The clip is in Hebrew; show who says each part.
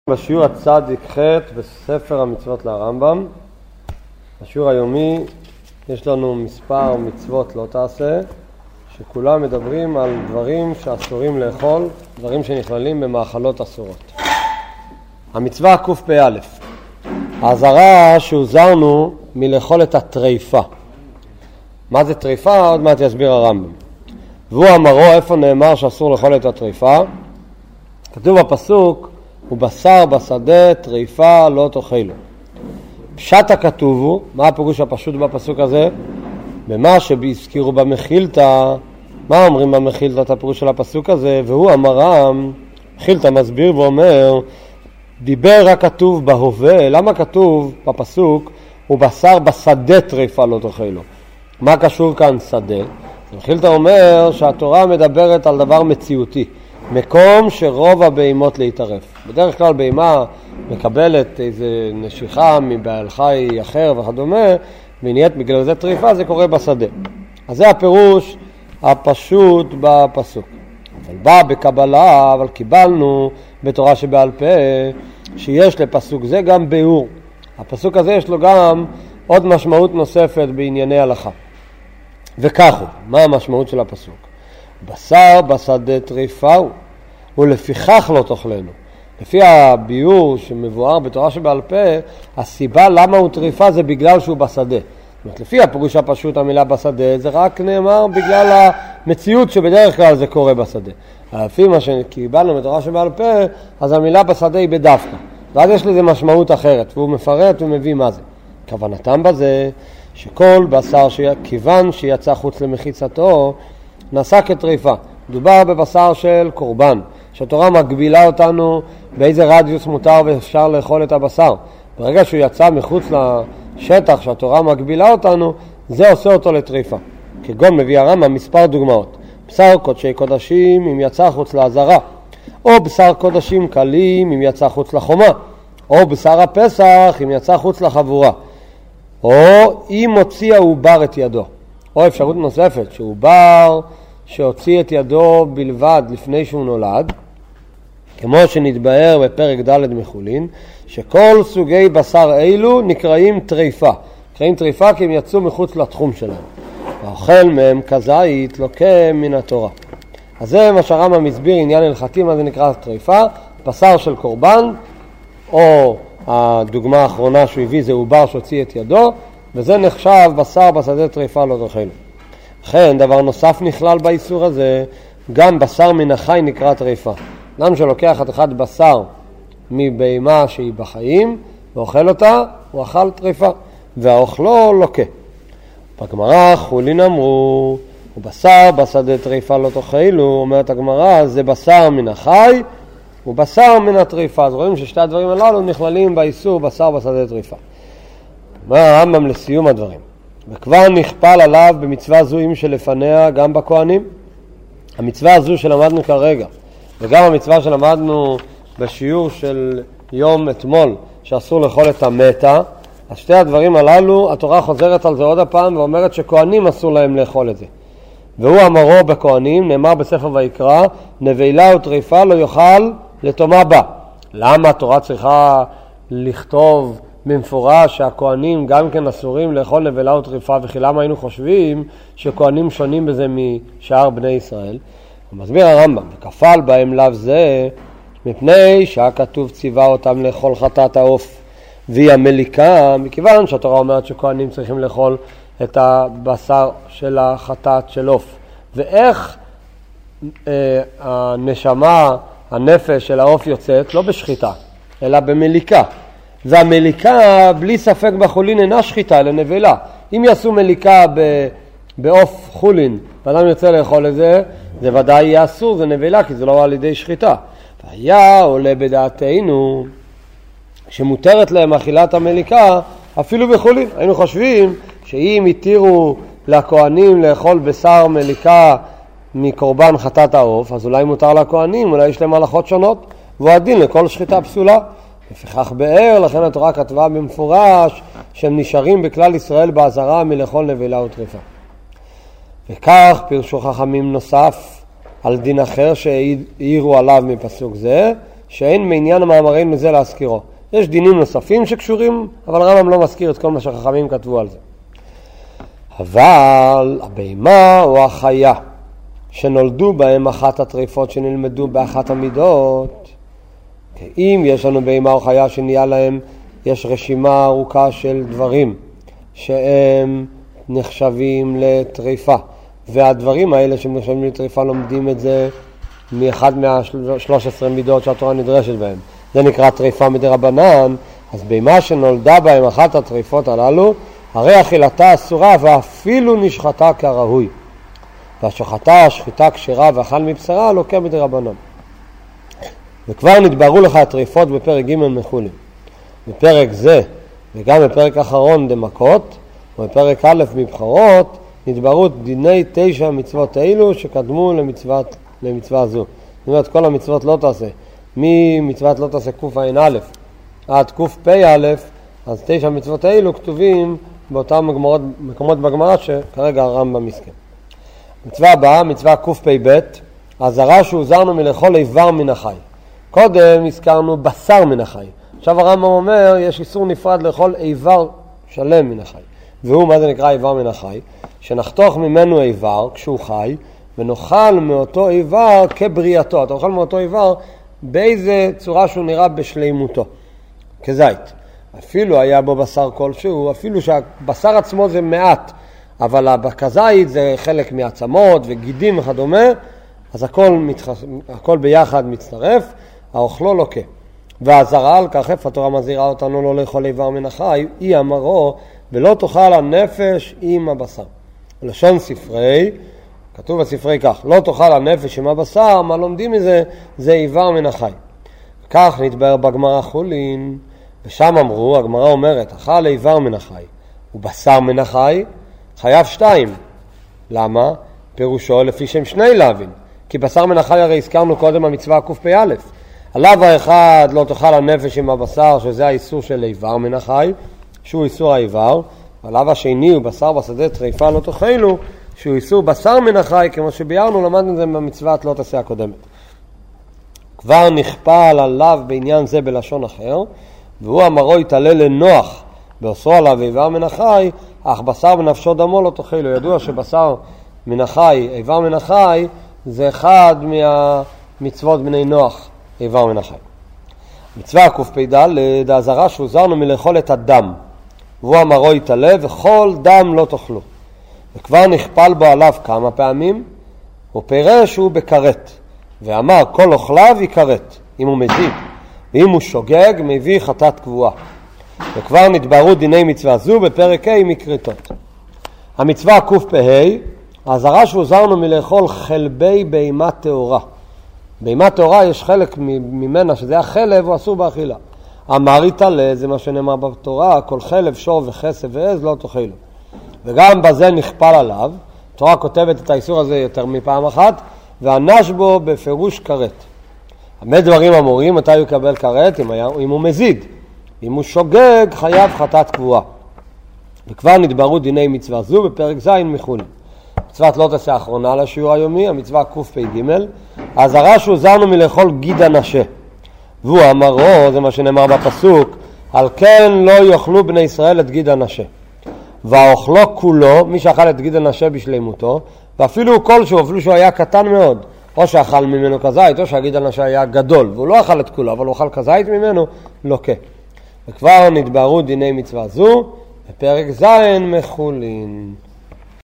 Speaker 1: בשיעור הצדיק ח' בספר המצוות לרמב"ם. בשיעור היומי יש לנו מספר מצוות לא תעשה, שכולם מדברים על דברים שאסורים לאכול, דברים שנכללים במאכלות אסורות. המצווה קפ"א, האזהרה שהוזרנו מלאכול את הטריפה. מה זה טריפה? עוד מעט יסביר הרמב"ם. והוא אמרו, איפה נאמר שאסור לאכול את הטריפה? כתוב בפסוק, ובשר בשדה טריפה לא תאכלו. פשט הכתוב הוא, מה הפירוש הפשוט בפסוק הזה? במה שהזכירו במחילתא. מה אומרים במחילתא את הפירוש של הפסוק הזה? והוא אמרם, מחילתא מסביר ואומר, דיבר הכתוב בהווה. למה כתוב בפסוק ובשר בשדה טריפה לא תאכלו? מה קשור כאן שדה? מחילתא אומר שהתורה מדברת על דבר מציאותי, מקום שרוב הבהמות להתערף. בדרך כלל בהמה מקבלת איזו נשיכה מבעל חי אחר וכדומה, ונהיית בגלל זה טריפה, זה קורה בשדה. אז זה הפירוש הפשוט בפסוק. אבל בא בקבלה, אבל קיבלנו בתורה שבעל פה, שיש לפסוק זה גם ביאור. הפסוק הזה יש לו גם עוד משמעות נוספת בענייני הלכה. וכך הוא, מה המשמעות של הפסוק? בשר בשדה טריפה הוא, ולפיכך לא תאכלנו. לפי הביאור שמבואר בתורה שבעל פה, הסיבה למה הוא טריפה זה בגלל שהוא בשדה. זאת אומרת, לפי הפירוש הפשוט המילה בשדה, זה רק נאמר בגלל המציאות שבדרך כלל זה קורה בשדה. לפי מה שקיבלנו בתורה שבעל פה, אז המילה בשדה היא בדווקא. ואז יש לזה משמעות אחרת, והוא מפרט ומביא מה זה. כוונתם בזה, שכל בשר כיוון שיצא חוץ למחיצתו, נעשה כטריפה. מדובר בבשר של קורבן, שהתורה מגבילה אותנו באיזה רדיוס מותר ואפשר לאכול את הבשר. ברגע שהוא יצא מחוץ לשטח שהתורה מגבילה אותנו, זה עושה אותו לטריפה. כגון מביא הרמב"ם מספר דוגמאות. בשר קודשי קודשים אם יצא חוץ לעזרה, או בשר קודשים קלים אם יצא חוץ לחומה, או בשר הפסח אם יצא חוץ לחבורה, או אם הוציא העובר את ידו. או אפשרות נוספת, שעובר שהוציא את ידו בלבד לפני שהוא נולד, כמו שנתבהר בפרק ד' מחולין, שכל סוגי בשר אילו נקראים טריפה. נקראים טריפה כי הם יצאו מחוץ לתחום שלהם. והאוכל מהם כזית לוקה מן התורה. אז זה מה שהרמב"ם מסביר עניין הלכתי, מה זה נקרא טריפה, בשר של קורבן, או הדוגמה האחרונה שהוא הביא זה עובר שהוציא את ידו, וזה נחשב בשר בשדה טריפה לא תאכלו. לכן דבר נוסף נכלל באיסור הזה, גם בשר מן החי נקרא טריפה. אדם שלוקח את אחד בשר מבהמה שהיא בחיים ואוכל אותה, הוא אכל טריפה, והאוכלו לוקה. בגמרא חולין אמרו, ובשר בשדה טריפה לא תאכלו, אומרת הגמרא, זה בשר מן החי ובשר מן הטריפה. אז רואים ששתי הדברים הללו נכללים באיסור בשר בשדה טריפה. אומר הרמב"ם לסיום הדברים, וכבר נכפל עליו במצווה זו עם שלפניה גם בכהנים. המצווה הזו שלמדנו כרגע, וגם המצווה שלמדנו בשיעור של יום אתמול, שאסור לאכול את המתה, אז שתי הדברים הללו, התורה חוזרת על זה עוד הפעם, ואומרת שכהנים אסור להם לאכול את זה. והוא אמרו בכהנים, נאמר בספר ויקרא, נבלה וטריפה לא יאכל לתומה בה. למה התורה צריכה לכתוב במפורש שהכהנים גם כן אסורים לאכול נבלה וטריפה, וכי למה היינו חושבים שכהנים שונים בזה משאר בני ישראל? הוא מסביר הרמב"ם, וכפל בהם לאו זה, מפני שהכתוב ציווה אותם לאכול חטאת העוף והיא המליקה, מכיוון שהתורה אומרת שכהנים צריכים לאכול את הבשר של החטאת של עוף. ואיך הנשמה, הנפש של העוף יוצאת? לא בשחיטה, אלא במליקה. והמליקה בלי ספק בחולין אינה שחיטה, אלא נבלה. אם יעשו מליקה בעוף חולין, ואדם יוצא לאכול את זה, זה ודאי יהיה אסור, זה נבלה, כי זה לא על ידי שחיטה. והיה עולה בדעתנו שמותרת להם אכילת המליקה אפילו בחולין. היינו חושבים שאם התירו לכהנים לאכול בשר מליקה מקורבן חטאת העוף, אז אולי מותר לכהנים, אולי יש להם הלכות שונות, והוא הדין לכל שחיטה פסולה. לפיכך באר, לכן התורה כתבה במפורש שהם נשארים בכלל ישראל באזהרה מלאכול נבלה וטריפה. וכך פירשו חכמים נוסף על דין אחר שהעירו עליו מפסוק זה, שאין מעניין המאמרים לזה להזכירו. יש דינים נוספים שקשורים, אבל הרמב"ם לא מזכיר את כל מה שחכמים כתבו על זה. אבל הבהמה או החיה שנולדו בהם אחת הטריפות שנלמדו באחת המידות, אם יש לנו בהמה או חיה שנהיה להם, יש רשימה ארוכה של דברים שהם נחשבים לטריפה, והדברים האלה שהם נחשבים לטריפה לומדים את זה מאחד מה-13 מידות שהתורה נדרשת בהם. זה נקרא טריפה מדרבנן. אז בהמה שנולדה בהם אחת הטריפות הללו, הרי אכילתה אסורה ואפילו נשחטה כראוי. והשחטה, שחיטה כשרה ואכל מבשרה, לוקה מדרבנן. וכבר נדברו לך הטריפות בפרק ג' מחולים. בפרק זה, וגם בפרק אחרון דמכות, ובפרק א' מבחרות, נדברו דיני 9 מצוות האלו שקדמו למצווה זו. זאת אומרת, כל המצוות לא תעשה. ממצוות לא תעשה קפ"א עד קפ"א, אז 9 מצוות האלו כתובים באותם מקומות בגמרא שכרגע הרמב"ם מסכים. מצווה הבאה, מצווה קפ"ב, הזרה שהוזרנו מלאכול איבר מן החי. קודם הזכרנו בשר מן החי. עכשיו הרמב"ם אומר, יש איסור נפרד לאכול איבר שלם מן החי. והוא, מה זה נקרא איבר מן החי? שנחתוך ממנו איבר כשהוא חי, ונאכל מאותו איבר כבריאתו. אתה אוכל מאותו איבר באיזה צורה שהוא נראה בשלימותו, כזית. אפילו היה בו בשר כלשהו, אפילו שהבשר עצמו זה מעט, אבל כזית זה חלק מעצמות וגידים וכדומה, אז הכל ביחד מצטרף, האוכלו לוקה. והזרה על כך, איפה התורה מזהירה אותנו לא לאכול איבר מן החי, היא אמרו, ולא תאכל הנפש עם הבשר. לשון ספרי, כתוב בספרי כך, לא תאכל הנפש עם הבשר, מה לומדים מזה? זה איבר מן החי. כך נתבהר בגמרא חולין, ושם אמרו, הגמרא אומרת, אכל איבר מן החי, ובשר מן החי, חייב 2. למה? פירושו לפי שם שני להבין. כי בשר מן החי הרי הזכרנו קודם המצווה קפ"א. עליו האחד לא תאכל הנפש עם הבשר, שזה האיסור של איבר מן החי, שהוא איסור האיבר. עליו השני הוא בשר בשדה טריפה לא תאכלו, שהוא איסור בשר מן החי, כמו שביארנו, למדנו את זה במצוות לא תעשה הקודמת. כבר נכפל עליו בעניין זה בלשון אחר, והוא אמרו יתעלה לנוח, באוסרו עליו איבר מן החי, אך בשר בנפשו דמו לא תאכלו. ידוע שבשר מן החי, איבר מן החי, זה אחד מהמצוות בני נוח, איבר מן החי. מצווה קפ"ד, הזרה שהוזרנו מלאכול את הדם, והוא אמרו יתעלה, וכל דם לא תאכלו. וכבר נכפל בו עליו כמה פעמים, הוא פירש שהוא בקרת, ואמר כל אוכליו יקרת, אם הוא מזיד, ואם הוא שוגג מביא חטאת קבועה. וכבר נדברו דיני מצווה זו בפרק ה' מקריתות. המצווה קפ"ה, הזרה שהוזרנו מלאכול חלבי בהמה טהורה. בהמה טהורה יש חלק ממנה שזה החלב, הוא אסור באכילה. אמר יתעלה, זה מה שנאמר בתורה, כל חלב, שור וחסב ועז לא תאכלו. וגם בזה נכפל עליו, התורה כותבת את האיסור הזה יותר מפעם אחת, וענש בו בפירוש כרת. הרבה דברים אמורים, מתי הוא יקבל כרת? אם הוא מזיד. אם הוא שוגג, חייב חטאת קבועה. וכבר נדברו דיני מצווה זו בפרק ז' מחולין. מצוות לא תעשה האחרונה לשיעור היומי, המצווה קפ"ג, הזרה שהוזרנו מלאכול גיד הנשה. והוא אמרו, זה מה שנאמר בפסוק, על כן לא יאכלו בני ישראל את גיד הנשה. והאוכלו כולו, מי שאכל את גיד הנשה בשלימותו, ואפילו כלשהו, אפילו שהוא היה קטן מאוד, או שאכל ממנו כזית, או שהגיד הנשה היה גדול, והוא לא אכל את כולו, אבל הוא אכל כזית ממנו, לוקה. וכבר נדברו דיני מצווה זו, בפרק ז' מחולין.